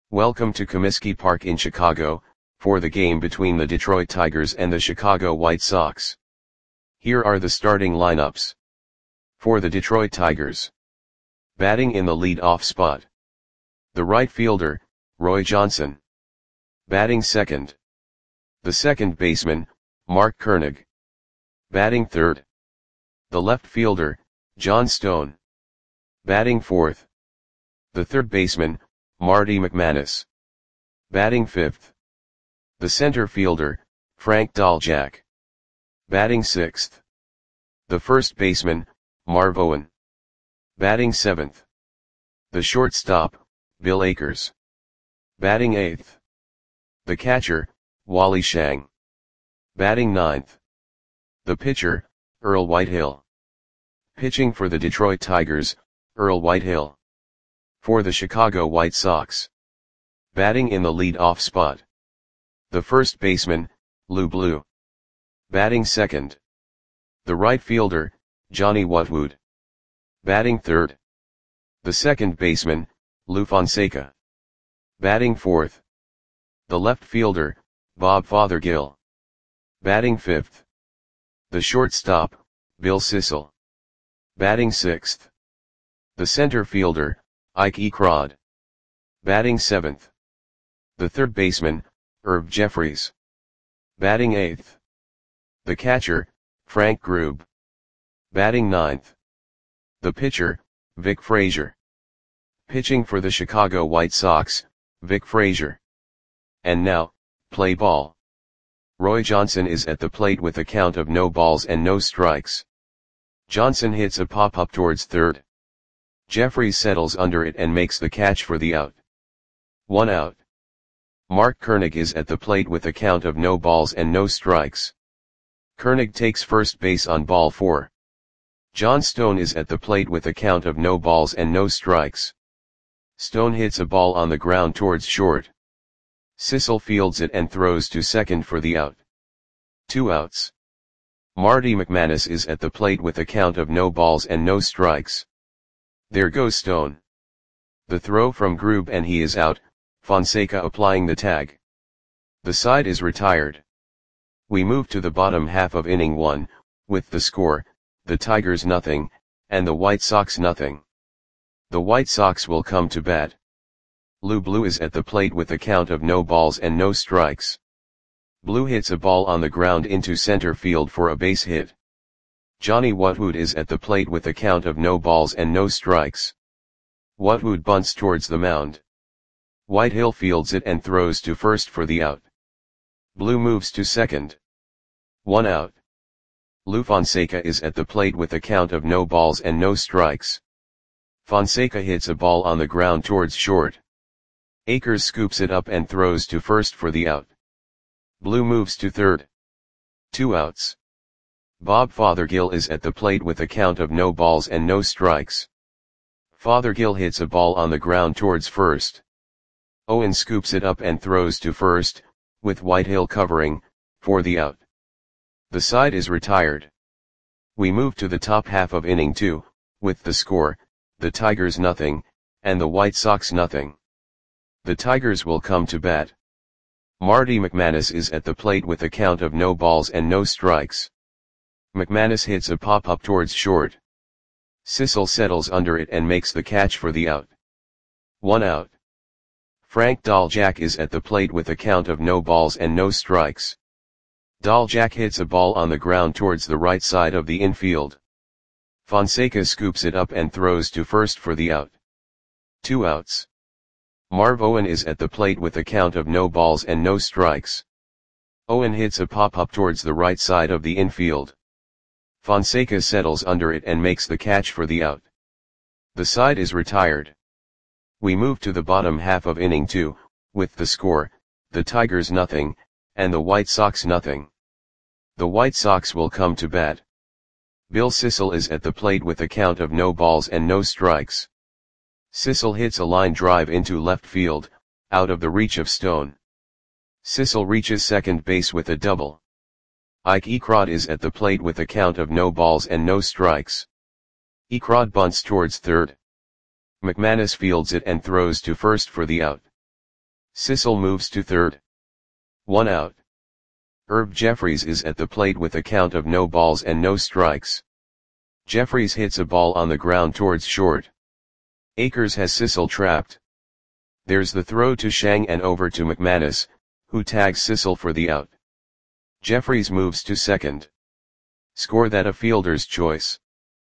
Welcome to Comiskey Park in Chicago, for the game between the Detroit Tigers and the Chicago White Sox. Here are the starting lineups. For the Detroit Tigers. Batting in the lead-off spot. The right fielder, Roy Johnson. Batting second. The second baseman, Mark Koenig. Batting third. The left fielder, John Stone. Batting fourth. The third baseman, Marty McManus. Batting fifth. The center fielder, Frank Daljak. Batting sixth. The first baseman, Marv Owen. Batting seventh. The shortstop, Bill Akers. Batting eighth. The catcher, Wally Shang. Batting ninth. The pitcher, Earl Whitehill. Pitching for the Detroit Tigers, Earl Whitehill. For the Chicago White Sox. Batting in the lead-off spot. The first baseman, Lou Blue. Batting second. The right fielder, Johnny Watwood. Batting third. The second baseman, Lou Fonseca. Batting fourth. The left fielder, Bob Fothergill. Batting fifth. The shortstop, Bill Sissel. Batting sixth. The center fielder, Ike Ekrod. Batting seventh. The third baseman, Irv Jeffries. Batting eighth. The catcher, Frank Grube. Batting ninth. The pitcher, Vic Frazier. Pitching for the Chicago White Sox, Vic Frazier. And now, play ball. Roy Johnson is at the plate with a count of no balls and no strikes. Johnson hits a pop-up towards third. Jeffries settles under it and makes the catch for the out. 1 out. Mark Koenig is at the plate with a count of no balls and no strikes. Koenig takes first base on ball 4. John Stone is at the plate with a count of no balls and no strikes. Stone hits a ball on the ground towards short. Sissel fields it and throws to second for the out. 2 outs. Marty McManus is at the plate with a count of no balls and no strikes. There goes Stone. The throw from Grube and he is out, Fonseca applying the tag. The side is retired. We move to the bottom half of inning 1, with the score, the Tigers nothing, and the White Sox nothing. The White Sox will come to bat. Lou Blue is at the plate with a count of no balls and no strikes. Blue hits a ball on the ground into center field for a base hit. Johnny Watwood is at the plate with a count of no balls and no strikes. Watwood bunts towards the mound. Whitehill fields it and throws to first for the out. Blue moves to second. 1 out. Lou Fonseca is at the plate with a count of no balls and no strikes. Fonseca hits a ball on the ground towards short. Akers scoops it up and throws to first for the out. Blue moves to third. 2 outs. Bob Fothergill is at the plate with a count of no balls and no strikes. Fothergill hits a ball on the ground towards first. Owen scoops it up and throws to first, with Whitehill covering, for the out. The side is retired. We move to the top half of inning 2, with the score, the Tigers nothing, and the White Sox nothing. The Tigers will come to bat. Marty McManus is at the plate with a count of no balls and no strikes. McManus hits a pop-up towards short. Sissel settles under it and makes the catch for the out. 1 out. Frank Daljak is at the plate with a count of no balls and no strikes. Daljak hits a ball on the ground towards the right side of the infield. Fonseca scoops it up and throws to first for the out. 2 outs. Marv Owen is at the plate with a count of no balls and no strikes. Owen hits a pop-up towards the right side of the infield. Fonseca settles under it and makes the catch for the out. The side is retired. We move to the bottom half of inning 2, with the score, the Tigers nothing, and the White Sox nothing. The White Sox will come to bat. Bill Sissel is at the plate with a count of no balls and no strikes. Sissel hits a line drive into left field, out of the reach of Stone. Sissel reaches second base with a double. Ike Ekrod is at the plate with a count of no balls and no strikes. Ekrod bunts towards third. McManus fields it and throws to first for the out. Sissel moves to third. 1 out. Herb Jeffries is at the plate with a count of no balls and no strikes. Jeffries hits a ball on the ground towards short. Akers has Sissel trapped. There's the throw to Shang and over to McManus, who tags Sissel for the out. Jeffries moves to second. Score that a fielder's choice.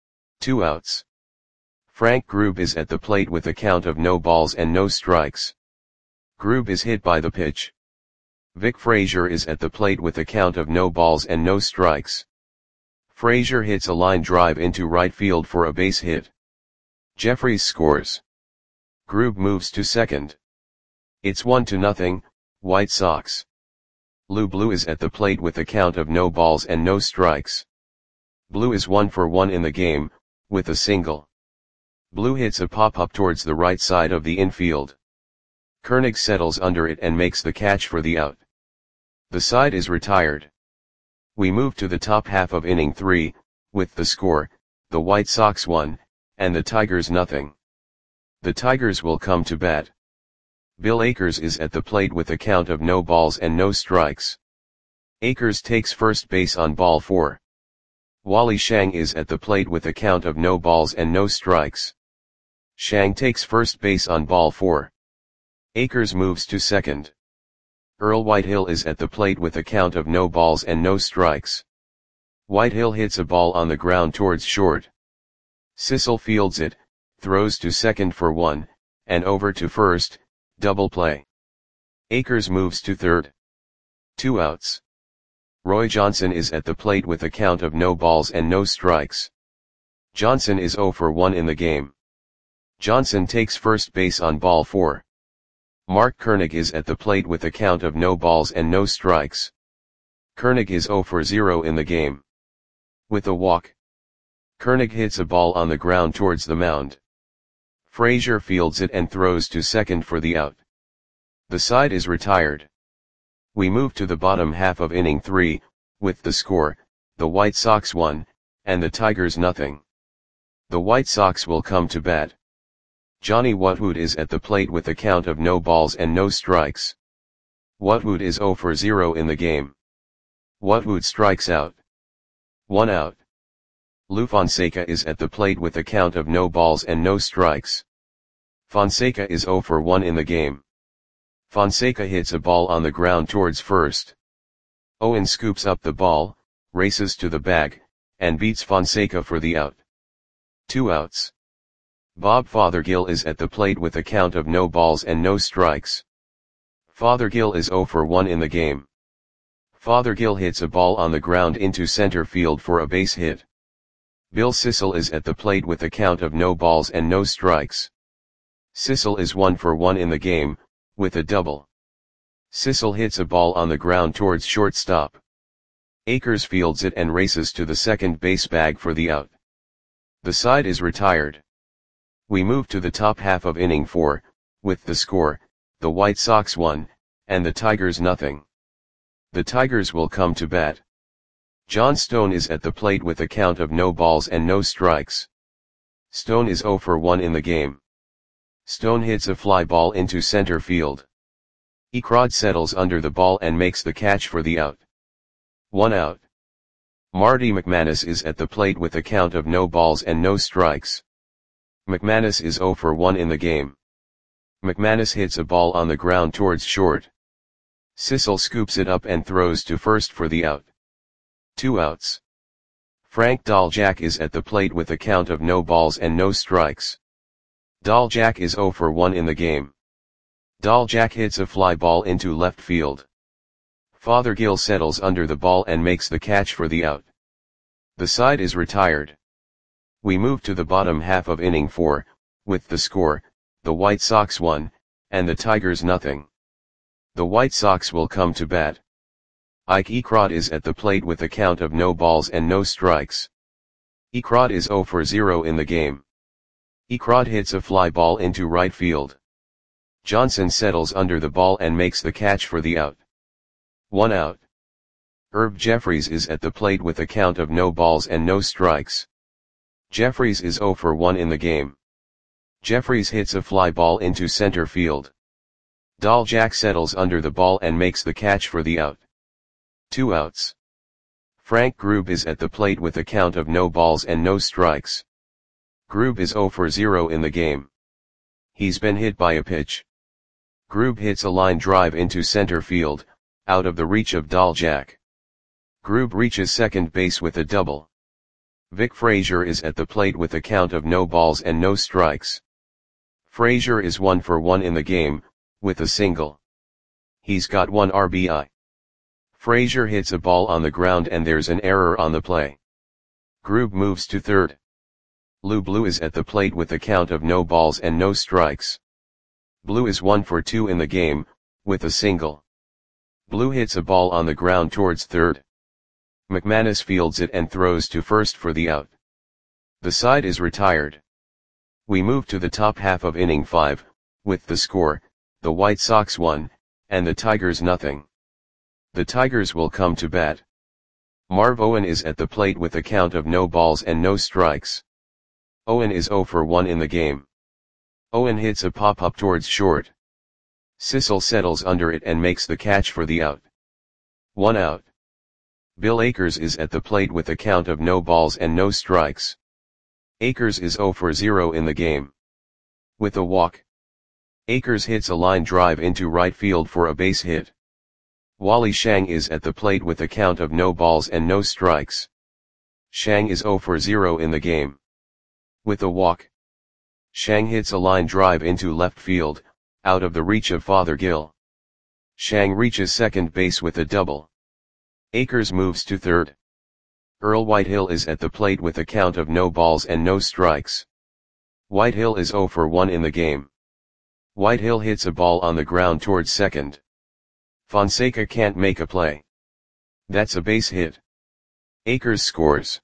2 outs. Frank Grube is at the plate with a count of no balls and no strikes. Grube is hit by the pitch. Vic Frazier is at the plate with a count of no balls and no strikes. Frazier hits a line drive into right field for a base hit. Jeffries scores. Grube moves to second. It's 1-0, White Sox. Lou Blue is at the plate with a count of no balls and no strikes. Blue is 1 for 1 in the game, with a single. Blue hits a pop-up towards the right side of the infield. Koenig settles under it and makes the catch for the out. The side is retired. We move to the top half of inning 3, with the score, the White Sox 1, and the Tigers 0. The Tigers will come to bat. Bill Akers is at the plate with a count of no balls and no strikes. Akers takes first base on ball 4. Wally Shang is at the plate with a count of no balls and no strikes. Shang takes first base on ball 4. Akers moves to second. Earl Whitehill is at the plate with a count of no balls and no strikes. Whitehill hits a ball on the ground towards short. Sissel fields it, throws to second for 1, and over to first, double play. Akers moves to third. 2 outs. Roy Johnson is at the plate with a count of no balls and no strikes. Johnson is 0 for 1 in the game. Johnson takes first base on ball 4. Mark Koenig is at the plate with a count of no balls and no strikes. Koenig is 0 for 0 in the game. With a walk. Koenig hits a ball on the ground towards the mound. Frazier fields it and throws to second for the out. The side is retired. We move to the bottom half of inning 3, with the score, the White Sox 1, and the Tigers 0. The White Sox will come to bat. Johnny Whatwood is at the plate with a count of no balls and no strikes. Whatwood is 0 for 0 in the game. Whatwood strikes out. 1 out. Lou Fonseca is at the plate with a count of no balls and no strikes. Fonseca is 0 for 1 in the game. Fonseca hits a ball on the ground towards first. Owen scoops up the ball, races to the bag, and beats Fonseca for the out. 2 outs. Bob Fothergill is at the plate with a count of no balls and no strikes. Fothergill is 0 for 1 in the game. Fothergill hits a ball on the ground into center field for a base hit. Bill Sissel is at the plate with a count of no balls and no strikes. Sissel is 1 for 1 in the game, with a double. Sissel hits a ball on the ground towards shortstop. Akers fields it and races to the second base bag for the out. The side is retired. We move to the top half of inning 4, with the score, the White Sox 1, and the Tigers 0. The Tigers will come to bat. John Stone is at the plate with a count of no balls and no strikes. Stone is 0 for 1 in the game. Stone hits a fly ball into center field. Ekrod settles under the ball and makes the catch for the out. 1 out. Marty McManus is at the plate with a count of no balls and no strikes. McManus is 0 for 1 in the game. McManus hits a ball on the ground towards short. Sissel scoops it up and throws to first for the out. 2 outs. Frank Daljak is at the plate with a count of no balls and no strikes. Daljak is 0 for 1 in the game. Daljak hits a fly ball into left field. Fothergill settles under the ball and makes the catch for the out. The side is retired. We move to the bottom half of inning 4, with the score, the White Sox 1, and the Tigers 0. The White Sox will come to bat. Ike Ekrod is at the plate with a count of no balls and no strikes. Ekrod is 0 for 0 in the game. Ekrod hits a fly ball into right field. Johnson settles under the ball and makes the catch for the out. 1 out. Herb Jeffries is at the plate with a count of no balls and no strikes. Jeffries is 0 for 1 in the game. Jeffries hits a fly ball into center field. Dahljack settles under the ball and makes the catch for the out. 2 outs. Frank Grube is at the plate with a count of no balls and no strikes. Grube is 0 for 0 in the game. He's been hit by a pitch. Grube hits a line drive into center field, out of the reach of Dahljack. Grube reaches second base with a double. Vic Frazier is at the plate with a count of no balls and no strikes. Frazier is 1 for 1 in the game, with a single. He's got 1 RBI. Frazier hits a ball on the ground and there's an error on the play. Grube moves to third. Lou Blue is at the plate with a count of no balls and no strikes. Blue is 1 for 2 in the game, with a single. Blue hits a ball on the ground towards third. McManus fields it and throws to first for the out. The side is retired. We move to the top half of inning 5, with the score, the White Sox 1, and the Tigers nothing. The Tigers will come to bat. Marv Owen is at the plate with a count of no balls and no strikes. Owen is 0 for 1 in the game. Owen hits a pop-up towards short. Sissel settles under it and makes the catch for the out. 1 out. Bill Akers is at the plate with a count of no balls and no strikes. Akers is 0 for 0 in the game. With a walk. Akers hits a line drive into right field for a base hit. Wally Shang is at the plate with a count of no balls and no strikes. Shang is 0 for 0 in the game. With a walk. Shang hits a line drive into left field, out of the reach of Fothergill. Shang reaches second base with a double. Akers moves to third. Earl Whitehill is at the plate with a count of no balls and no strikes. Whitehill is 0 for 1 in the game. Whitehill hits a ball on the ground towards second. Fonseca can't make a play. That's a base hit. Akers scores.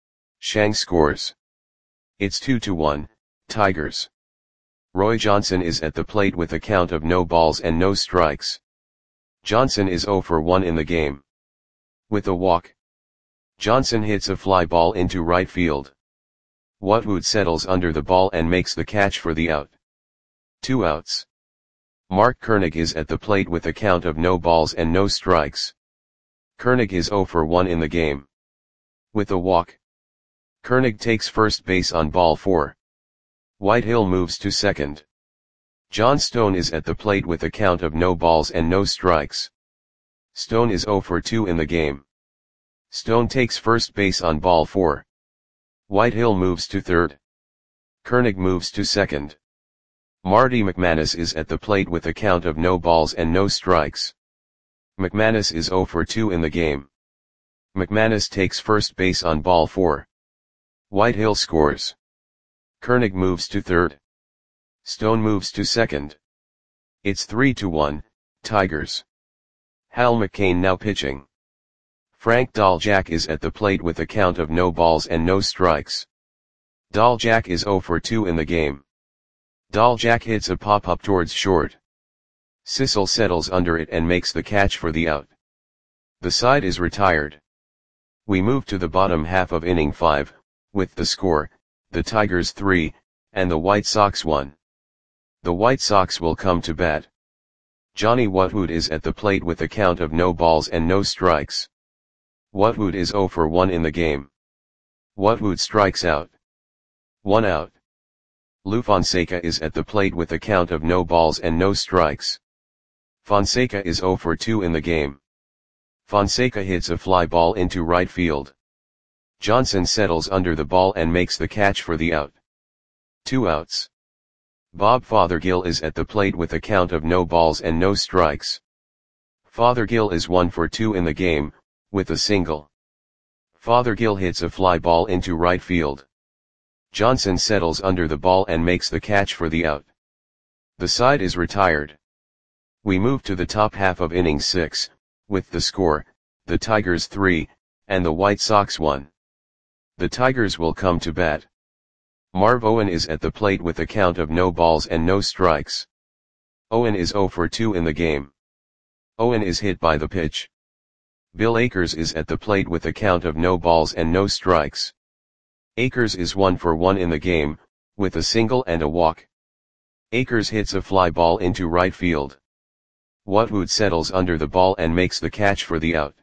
Shang scores. It's 2-1, Tigers. Roy Johnson is at the plate with a count of no balls and no strikes. Johnson is 0 for 1 in the game. With a walk. Johnson hits a fly ball into right field. Watwood settles under the ball and makes the catch for the out. 2 outs. Mark Koenig is at the plate with a count of no balls and no strikes. Koenig is 0 for 1 in the game. With a walk. Koenig takes first base on ball 4. Whitehill moves to second. John Stone is at the plate with a count of no balls and no strikes. Stone is 0 for 2 in the game. Stone takes first base on ball 4. Whitehill moves to third. Koenig moves to second. Marty McManus is at the plate with a count of no balls and no strikes. McManus is 0 for 2 in the game. McManus takes first base on ball 4. Whitehill scores. Koenig moves to third. Stone moves to second. It's 3-1, Tigers. Hal McCain now pitching. Frank Dahljack is at the plate with a count of no balls and no strikes. Dahljack is 0 for 2 in the game. Dahljack hits a pop-up towards short. Sissel settles under it and makes the catch for the out. The side is retired. We move to the bottom half of inning 5, with the score, the Tigers 3, and the White Sox 1. The White Sox will come to bat. Johnny Watwood is at the plate with a count of no balls and no strikes. Watwood is 0 for 1 in the game. Watwood strikes out. 1 out. Lou Fonseca is at the plate with a count of no balls and no strikes. Fonseca is 0 for 2 in the game. Fonseca hits a fly ball into right field. Johnson settles under the ball and makes the catch for the out. 2 outs. Bob Fothergill is at the plate with a count of no balls and no strikes. Fothergill is 1 for 2 in the game, with a single. Fothergill hits a fly ball into right field. Johnson settles under the ball and makes the catch for the out. The side is retired. We move to the top half of inning 6, with the score, the Tigers 3, and the White Sox 1. The Tigers will come to bat. Marv Owen is at the plate with a count of no balls and no strikes. Owen is 0 for 2 in the game. Owen is hit by the pitch. Bill Akers is at the plate with a count of no balls and no strikes. Akers is 1 for 1 in the game, with a single and a walk. Akers hits a fly ball into right field. Whatwood settles under the ball and makes the catch for the out.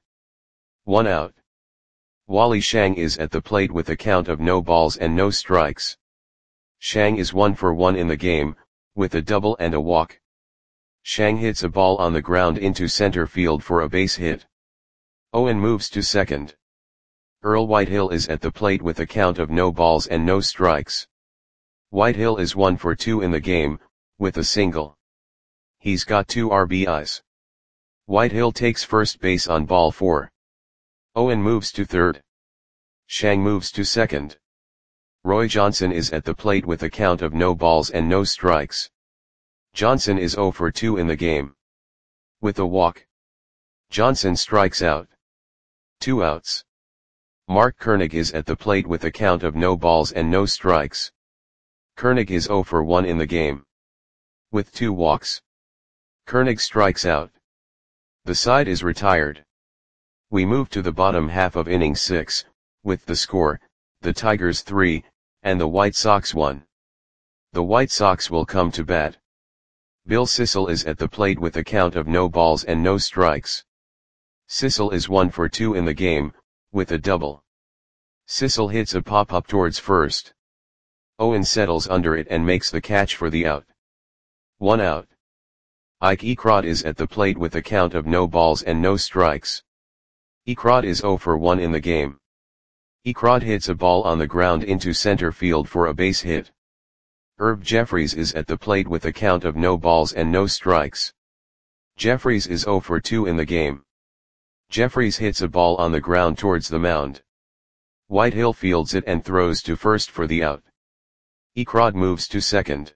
1 out. Wally Shang is at the plate with a count of no balls and no strikes. Shang is 1 for 1 in the game, with a double and a walk. Shang hits a ball on the ground into center field for a base hit. Owen moves to second. Earl Whitehill is at the plate with a count of no balls and no strikes. Whitehill is 1 for 2 in the game, with a single. He's got 2 RBIs. Whitehill takes first base on ball 4. Owen moves to third. Shang moves to second. Roy Johnson is at the plate with a count of no balls and no strikes. Johnson is 0 for 2 in the game. With a walk. Johnson strikes out. 2 outs. Mark Koenig is at the plate with a count of no balls and no strikes. Koenig is 0 for 1 in the game. With 2 walks. Koenig strikes out. The side is retired. We move to the bottom half of inning 6, with the score, the Tigers 3, and the White Sox 1. The White Sox will come to bat. Bill Sissel is at the plate with a count of no balls and no strikes. Sissel is 1 for 2 in the game, with a double. Sissel hits a pop-up towards first. Owen settles under it and makes the catch for the out. 1 out. Ike Ecrod is at the plate with a count of no balls and no strikes. Ecrod is 0 for 1 in the game. Ecrod hits a ball on the ground into center field for a base hit. Herb Jeffries is at the plate with a count of no balls and no strikes. Jeffries is 0 for 2 in the game. Jeffries hits a ball on the ground towards the mound. Whitehill fields it and throws to first for the out. Ecrod moves to second.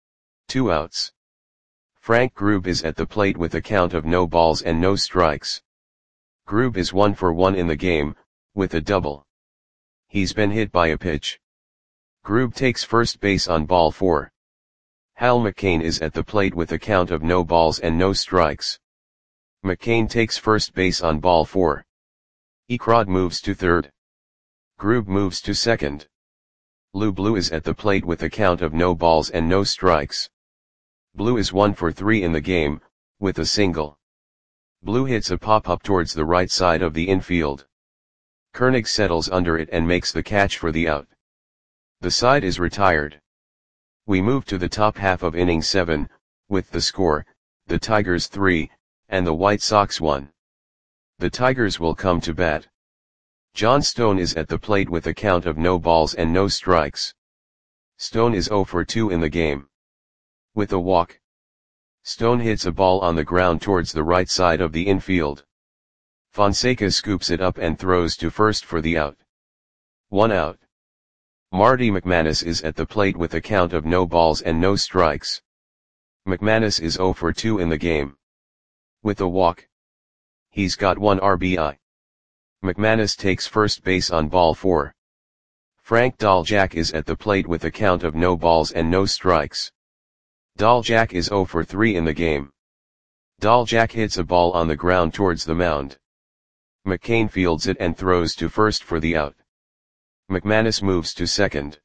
2 outs. Frank Grube is at the plate with a count of no balls and no strikes. Grube is 1 for 1 in the game, with a double. He's been hit by a pitch. Grube takes first base on ball 4. Hal McCain is at the plate with a count of no balls and no strikes. McCain takes first base on ball 4. Ecrod moves to third. Grube moves to second. Lou Blue is at the plate with a count of no balls and no strikes. Blue is 1 for 3 in the game, with a single. Blue hits a pop-up towards the right side of the infield. Koenig settles under it and makes the catch for the out. The side is retired. We move to the top half of inning 7, with the score, the Tigers 3, and the White Sox 1. The Tigers will come to bat. John Stone is at the plate with a count of no balls and no strikes. Stone is 0 for 2 in the game. With a walk. Stone hits a ball on the ground towards the right side of the infield. Fonseca scoops it up and throws to first for the out. 1 out. Marty McManus is at the plate with a count of no balls and no strikes. McManus is 0 for 2 in the game. With a walk. He's got 1 RBI. McManus takes first base on ball 4. Frank Daljak is at the plate with a count of no balls and no strikes. Daljak is 0 for 3 in the game. Daljak hits a ball on the ground towards the mound. McCain fields it and throws to first for the out. McManus moves to second.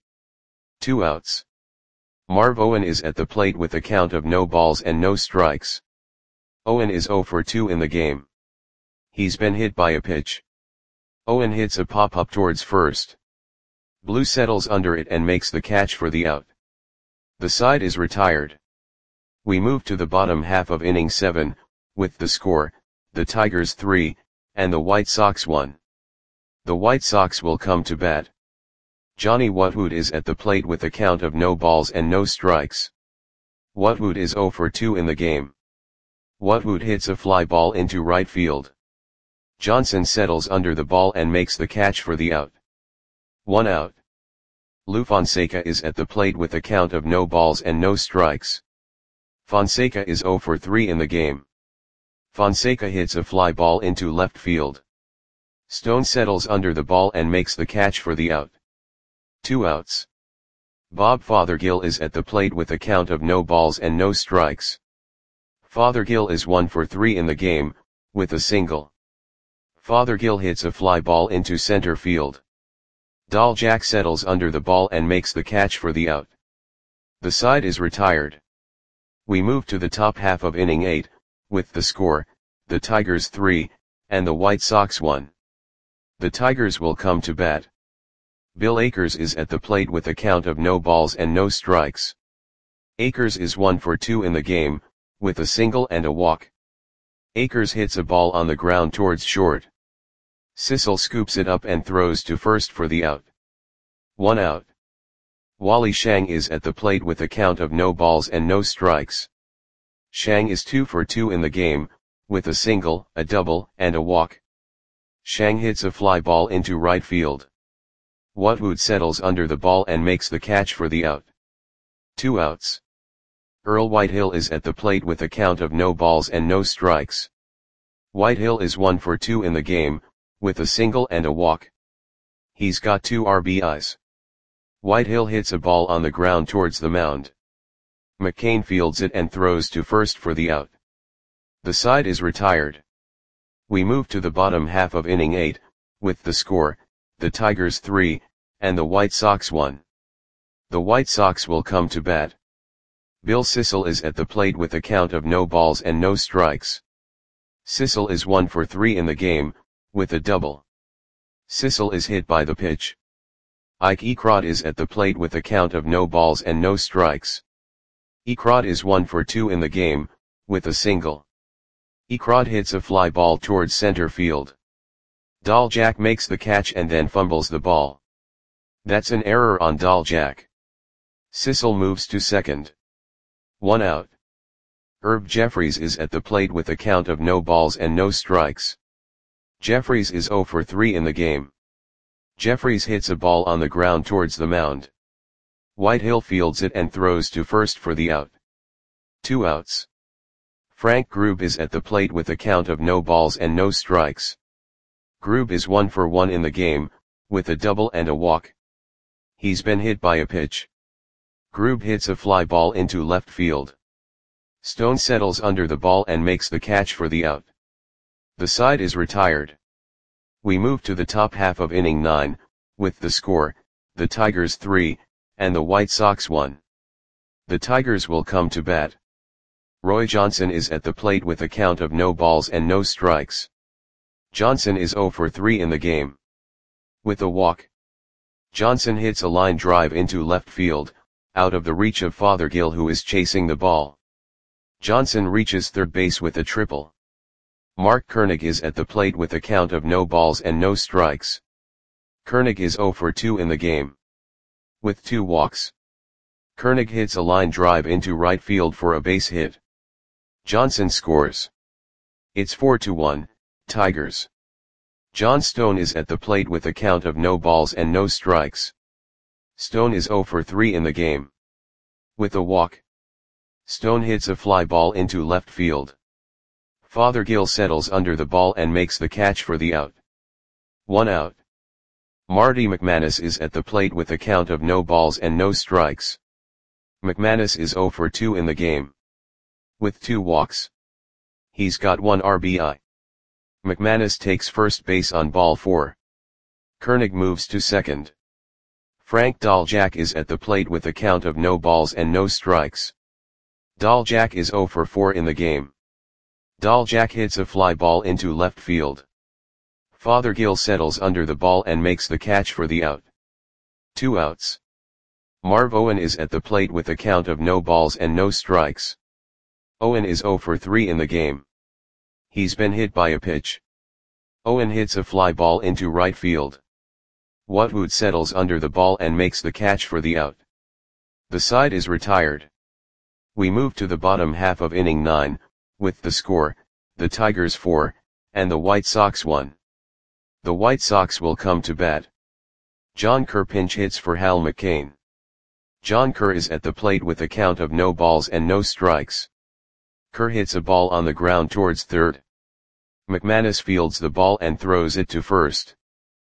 2 outs. Marv Owen is at the plate with a count of no balls and no strikes. Owen is 0 for 2 in the game. He's been hit by a pitch. Owen hits a pop-up towards first. Blue settles under it and makes the catch for the out. The side is retired. We move to the bottom half of inning 7, with the score, the Tigers 3, and the White Sox 1. The White Sox will come to bat. Johnny Whatwood is at the plate with a count of no balls and no strikes. Whatwood is 0 for 2 in the game. Whatwood hits a fly ball into right field. Johnson settles under the ball and makes the catch for the out. 1 out. Lou Fonseca is at the plate with a count of no balls and no strikes. Fonseca is 0 for 3 in the game. Fonseca hits a fly ball into left field. Stone settles under the ball and makes the catch for the out. 2 outs. Bob Fothergill is at the plate with a count of no balls and no strikes. Fothergill is 1 for 3 in the game, with a single. Fothergill hits a fly ball into center field. Daljak settles under the ball and makes the catch for the out. The side is retired. We move to the top half of inning 8, with the score, the Tigers 3, and the White Sox 1. The Tigers will come to bat. Bill Akers is at the plate with a count of no balls and no strikes. Akers is 1 for 2 in the game, with a single and a walk. Akers hits a ball on the ground towards short. Sissel scoops it up and throws to first for the out. 1 out. Wally Shang is at the plate with a count of no balls and no strikes. Shang is 2 for 2 in the game, with a single, a double, and a walk. Shang hits a fly ball into right field. Watwood settles under the ball and makes the catch for the out. 2 outs. Earl Whitehill is at the plate with a count of no balls and no strikes. Whitehill is 1 for 2 in the game, with a single and a walk. He's got 2 RBIs. Whitehill hits a ball on the ground towards the mound. McCain fields it and throws to first for the out. The side is retired. We move to the bottom half of inning 8, with the score, the Tigers 3, and the White Sox 1. The White Sox will come to bat. Bill Sissel is at the plate with a count of no balls and no strikes. Sissel is 1 for 3 in the game, with a double. Sissel is hit by the pitch. Ike Ekrod is at the plate with a count of no balls and no strikes. Ekrod is 1 for 2 in the game, with a single. Ekrod hits a fly ball towards center field. Daljak makes the catch and then fumbles the ball. That's an error on Daljak. Sissel moves to second. 1 out. Herb Jeffries is at the plate with a count of no balls and no strikes. Jeffries is 0 for 3 in the game. Jeffries hits a ball on the ground towards the mound. Whitehill fields it and throws to first for the out. 2 outs. Frank Grube is at the plate with a count of no balls and no strikes. Grube is 1 for 1 in the game, with a double and a walk. He's been hit by a pitch. Grube hits a fly ball into left field. Stone settles under the ball and makes the catch for the out. The side is retired. We move to the top half of inning 9, with the score, the Tigers 3, and the White Sox 1. The Tigers will come to bat. Roy Johnson is at the plate with a count of no balls and no strikes. Johnson is 0 for 3 in the game. With a walk. Johnson hits a line drive into left field, out of the reach of Fothergill who is chasing the ball. Johnson reaches third base with a triple. Mark Koenig is at the plate with a count of no balls and no strikes. Koenig is 0 for 2 in the game. With 2 walks. Koenig hits a line drive into right field for a base hit. Johnson scores. It's 4-1, Tigers. John Stone is at the plate with a count of no balls and no strikes. Stone is 0 for 3 in the game. With a walk. Stone hits a fly ball into left field. Fothergill settles under the ball and makes the catch for the out. 1 out. Marty McManus is at the plate with a count of no balls and no strikes. McManus is 0 for 2 in the game. With 2 walks. He's got 1 RBI. McManus takes first base on ball 4. Koenig moves to second. Frank Daljak is at the plate with a count of no balls and no strikes. Daljak is 0 for 4 in the game. Daljak hits a fly ball into left field. Fothergill settles under the ball and makes the catch for the out. 2 outs. Marv Owen is at the plate with a count of no balls and no strikes. Owen is 0 for 3 in the game. He's been hit by a pitch. Owen hits a fly ball into right field. Watwood settles under the ball and makes the catch for the out. The side is retired. We move to the bottom half of inning 9, with the score, the Tigers 4, and the White Sox 1. The White Sox will come to bat. John Kerr pinch hits for Hal McCain. John Kerr is at the plate with a count of no balls and no strikes. Kerr hits a ball on the ground towards third. McManus fields the ball and throws it to first.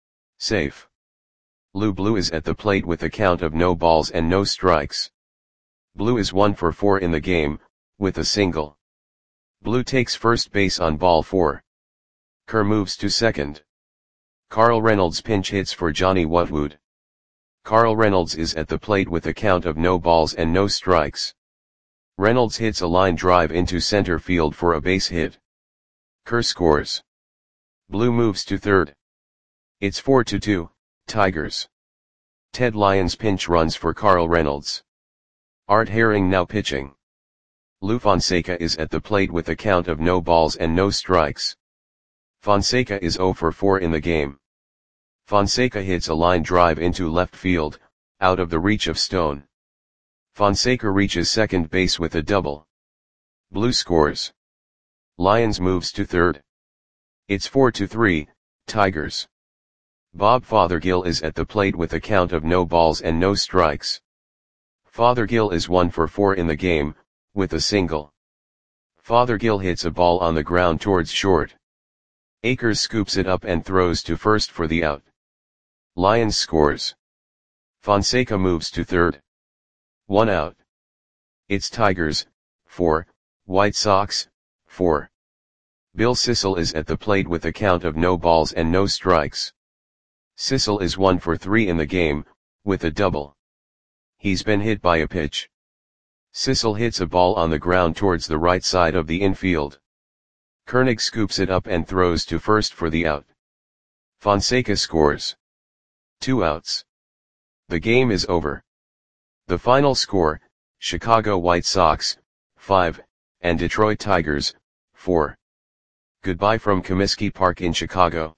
Safe. Lou Blue is at the plate with a count of no balls and no strikes. Blue is 1 for 4 in the game, with a single. Blue takes first base on ball 4. Kerr moves to second. Carl Reynolds pinch hits for Johnny Watwood. Carl Reynolds is at the plate with a count of no balls and no strikes. Reynolds hits a line drive into center field for a base hit. Kerr scores. Blue moves to third. It's 4-2, Tigers. Ted Lyons pinch runs for Carl Reynolds. Art Herring now pitching. Lou Fonseca is at the plate with a count of no balls and no strikes. Fonseca is 0 for 4 in the game. Fonseca hits a line drive into left field, out of the reach of Stone. Fonseca reaches second base with a double. Blue scores. Lyons moves to third. It's 4-3, Tigers. Bob Fothergill is at the plate with a count of no balls and no strikes. Fothergill is 1 for 4 in the game, with a single. Fothergill hits a ball on the ground towards short. Akers scoops it up and throws to first for the out. Lyons scores. Fonseca moves to third. 1 out. It's Tigers, 4, White Sox, 4. Bill Sissel is at the plate with a count of no balls and no strikes. Sissel is 1 for 3 in the game, with a double. He's been hit by a pitch. Sissel hits a ball on the ground towards the right side of the infield. Koenig scoops it up and throws to first for the out. Fonseca scores. 2 outs. The game is over. The final score, Chicago White Sox, 5, and Detroit Tigers, 4. Goodbye from Comiskey Park in Chicago.